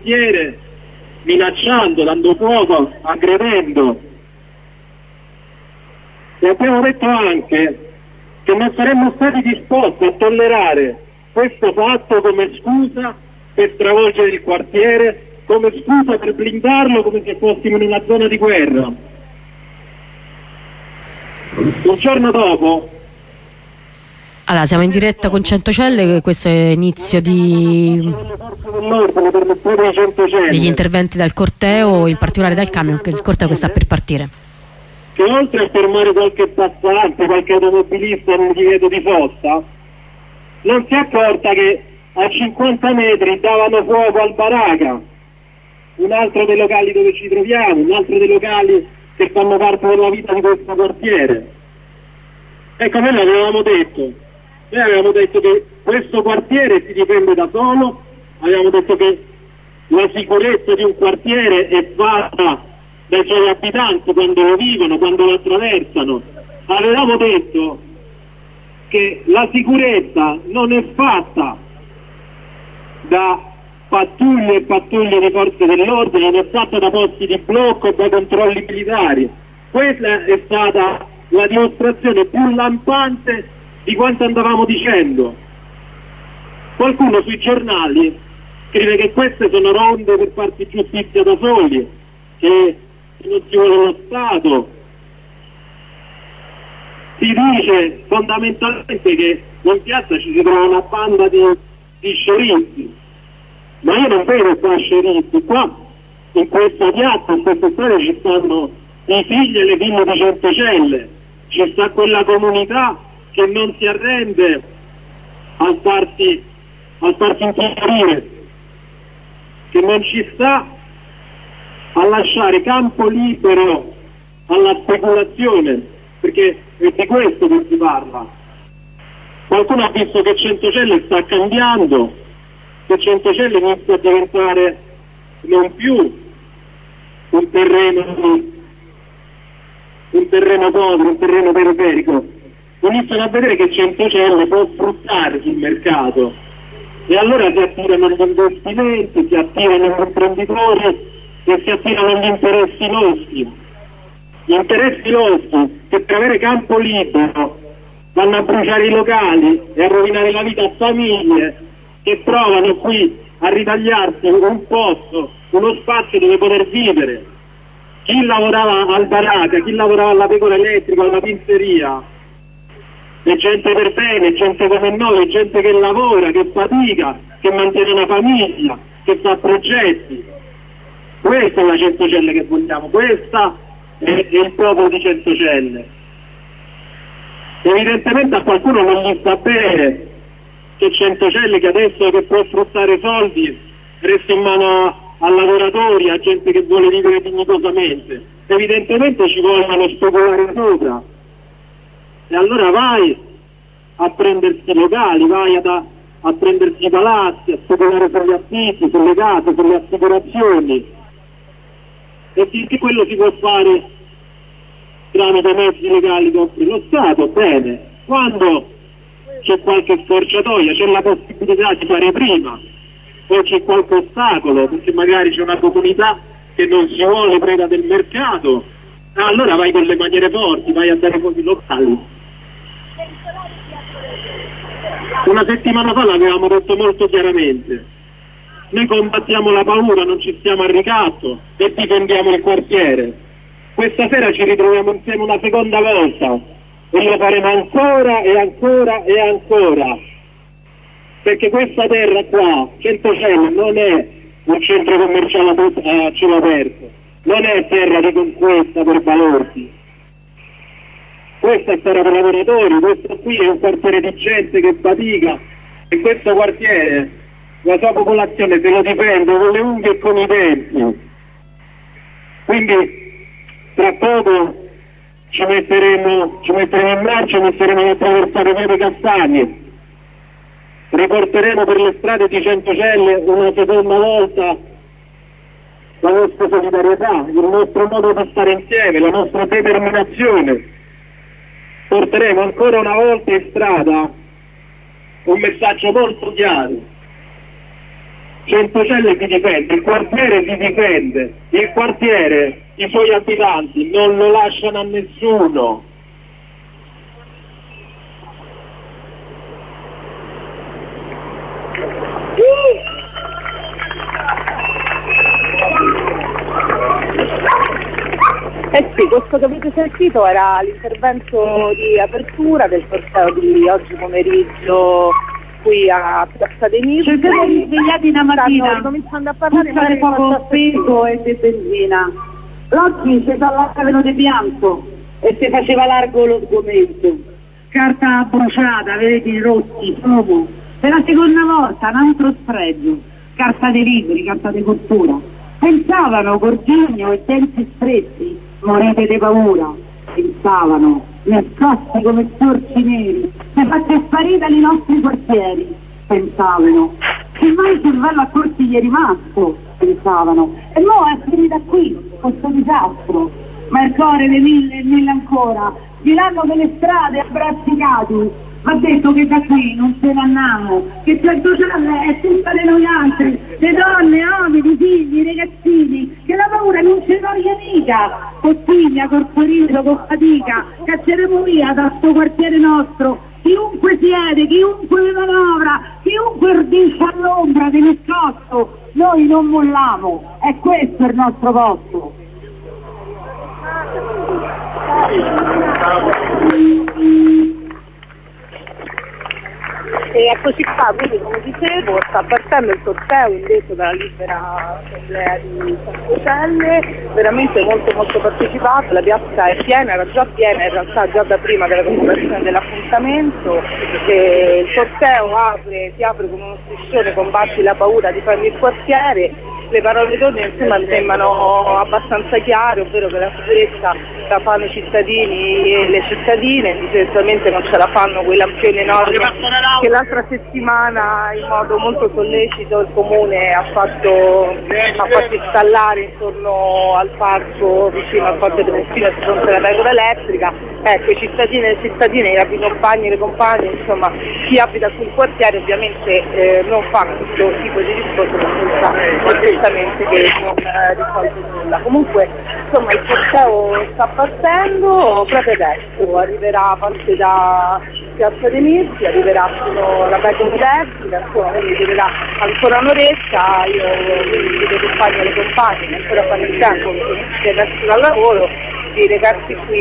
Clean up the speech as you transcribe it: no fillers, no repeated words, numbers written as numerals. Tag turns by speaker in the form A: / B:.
A: quartiere minacciando, dando fuoco, aggredendo. E abbiamo detto anche che non saremmo stati disposti a tollerare questo fatto come scusa per stravolgere il quartiere, come scusa per blindarlo come se fossimo in una zona di guerra. Un giorno dopo...
B: Allora, siamo in diretta con Centocelle, questo è inizio degli interventi dal corteo, in particolare dal camion, che il corteo che sta per partire.
A: Che oltre a fermare qualche passante, qualche automobilista in un divieto di sosta, non si è accorta che a 50 metri davano fuoco al Baraka, un altro dei locali dove ci troviamo, un altro dei locali che fanno parte della vita di questo quartiere. Ecco, noi l'avevamo detto. Noi avevamo detto che questo quartiere si difende da solo, avevamo detto che la sicurezza di un quartiere è fatta dai suoi abitanti quando lo vivono, quando lo attraversano. Avevamo detto che la sicurezza non è fatta da pattuglie e pattuglie di forze dell'ordine, non è fatta da posti di blocco e da controlli militari. Questa è stata la dimostrazione più lampante di quanto andavamo dicendo. Qualcuno sui giornali scrive che queste sono ronde per farsi giustizia da soli, che non si vuole lo Stato. Si dice fondamentalmente che in piazza ci si trova una banda di sceriffi, ma io non vedo qua sceriffi, qua in questa piazza, in questa storia ci stanno i figli e le figlie di Centocelle, ci sta quella comunità che non si arrende al farsi intimorire, che non ci sta a lasciare campo libero alla speculazione, perché è di questo che si parla. Qualcuno ha visto che Centocelle sta cambiando, che Centocelle inizia a diventare non più un terreno povero, un terreno periferico. Iniziano a vedere che Centocelle può sfruttare il mercato e allora si attirano gli investimenti, si attirano gli imprenditori e si attirano gli interessi loschi. Gli interessi loschi che per avere campo libero vanno a bruciare i locali e a rovinare la vita a famiglie che provano qui a ritagliarsi un posto, uno spazio dove poter vivere. Chi lavorava al Baraka, chi lavorava alla pecora elettrica, alla pinzeria, è gente per bene, è gente come noi, è gente che lavora, che fatica, che mantiene una famiglia, che fa progetti. Questa è la Centocelle che vogliamo, questa è il popolo di Centocelle. Evidentemente a qualcuno non gli sta bene che Centocelle, che adesso che può sfruttare soldi, resta in mano a lavoratori, a gente che vuole vivere dignitosamente. Evidentemente ci vogliono speculare sopra. E allora vai a prendersi i locali, vai a prendersi i palazzi, a speculare sugli affitti, sulle case, sulle assicurazioni. E finché quello si può fare tramite mezzi legali che offre lo Stato, bene. Quando c'è qualche scorciatoia, c'è la possibilità di fare prima, o c'è qualche ostacolo, perché magari c'è una comunità che non si vuole preda del mercato, allora vai con le maniere forti, vai a dare fuochi locali. Una settimana fa l'avevamo detto molto chiaramente: noi combattiamo la paura, non ci stiamo al ricatto e difendiamo il quartiere. Questa sera ci ritroviamo insieme una seconda volta e lo faremo ancora e ancora e ancora, perché questa terra qua, Centocelle, non è un centro commerciale a cielo aperto, non è terra di conquista per valori. Questa è terra per lavoratori, questo qui è un quartiere di gente che fatica e questo quartiere, la sua popolazione se lo difende con le unghie e con i denti. Quindi tra poco ci metteremo in marcia, metteremo ad attraversare via dei Castagni, riporteremo per le strade di Centocelle una seconda volta la nostra solidarietà, il nostro modo di stare insieme, la nostra determinazione. Porteremo ancora una volta in strada un messaggio molto chiaro: Centocelle si difende, il quartiere si difende, il quartiere, i suoi abitanti non lo lasciano a nessuno.
C: Eh sì, questo che avete sentito era l'intervento di apertura del corteo di oggi pomeriggio qui a Piazza dei Mirti.
D: Ci siamo risvegliati una mattina,
C: stanno cominciando a parlare
D: di poco speso e di benzina. Oggi si parlavano di pianto e si faceva largo l'argomento. Carta bruciata, vedete, rotti, fumo. Per la seconda volta un altro sfregio. Carta dei libri, carta di cultura. Pensavano Gorgigno e denti stretti, morite di paura. Pensavano, nascosti come sorci neri, se fate sparire dai nostri quartieri. Pensavano, che mai il cervello a corti gli è rimasto. Pensavano, e mo è finita qui, questo disastro. Ma il cuore dei mille e mille ancora, girando delle strade abbrazzicati. Va detto che da qui non se ne andiamo, che Centocelle è tutta di noi altri, le donne, uomini, figli, ragazzini, che la paura non ci toglie mica, costiglia, col sorriso, con fatica, cacceremo via da sto quartiere nostro, chiunque siede, chiunque manovra, chiunque ordisce all'ombra di nascosto, noi non molliamo, è questo il nostro posto.
C: E eccoci qua, quindi come dicevo sta partendo il corteo indetto dalla libera assemblea di Centocelle, veramente molto partecipato, la piazza è piena, era già piena in realtà già da prima della convocazione dell'appuntamento, il corteo si apre con uno striscione combatti la paura, difendi il quartiere. Le parole d'ordine insomma mi sembrano abbastanza chiare, ovvero che la sicurezza la fanno i cittadini e le cittadine, eventualmente non ce la fanno quei lampioni enormi che l'altra settimana in modo molto sollecito il comune ha fatto installare intorno al parco, vicino al Ponte di Messina, di fronte alla pecora elettrica. Ecco, i cittadini e le cittadine, i compagni e le compagne, insomma chi abita sul quartiere ovviamente non fa questo tipo di discorso perché sa perfettamente che non risolve nulla. Comunque insomma il corteo sta partendo proprio adesso, arriverà, parte da Piazza dei Mirti, arriverà fino alla pecora elettrica, insomma quindi durerà ancora un'oretta, io quindi chiedo ai compagni e alle compagne che ancora fanno il tempo perché si deve essere al lavoro, di recarsi qui